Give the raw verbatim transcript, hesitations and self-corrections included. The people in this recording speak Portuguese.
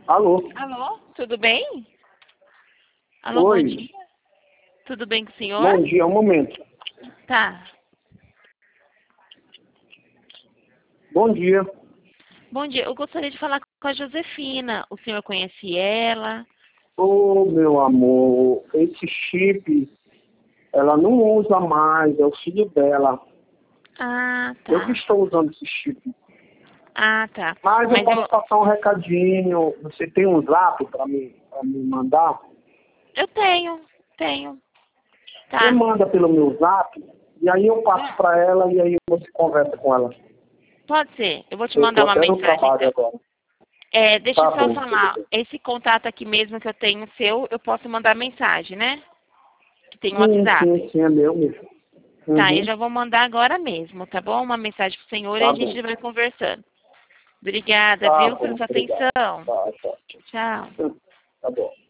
Alô? Alô, tudo bem? Alô, Oi. bom dia. Tudo bem com o senhor? Bom dia, um momento. Tá. Bom dia. Bom dia, eu gostaria de falar com a Josefina. O senhor conhece ela? Ô, meu amor, esse chip, ela não usa mais, é o filho dela. Ah, Eu que tá. estou usando esse chip. Ah, tá. Mas eu Mas posso eu, passar um recadinho. Você tem um zap para me, pra me mandar? eu tenho, tenho. Você Tá. manda pelo meu zap, e aí eu passo para ela e aí você conversa com ela. Pode ser. Eu vou te Eu mandar estou uma até no mensagem, trabalho então. agora. É, deixa Tá eu só bom, tudo falar. bem. Esse contato aqui mesmo que eu tenho seu, eu posso mandar mensagem, né? Que tem o Sim, sim, WhatsApp. sim, é meu mesmo. Tá, eu Uhum. já vou mandar agora mesmo, tá bom? Uma mensagem pro senhor e Tá a gente bom. vai conversando. Obrigada, Tá viu, pela bom, sua obrigado. atenção. Tá, tá. Tchau. Tá bom.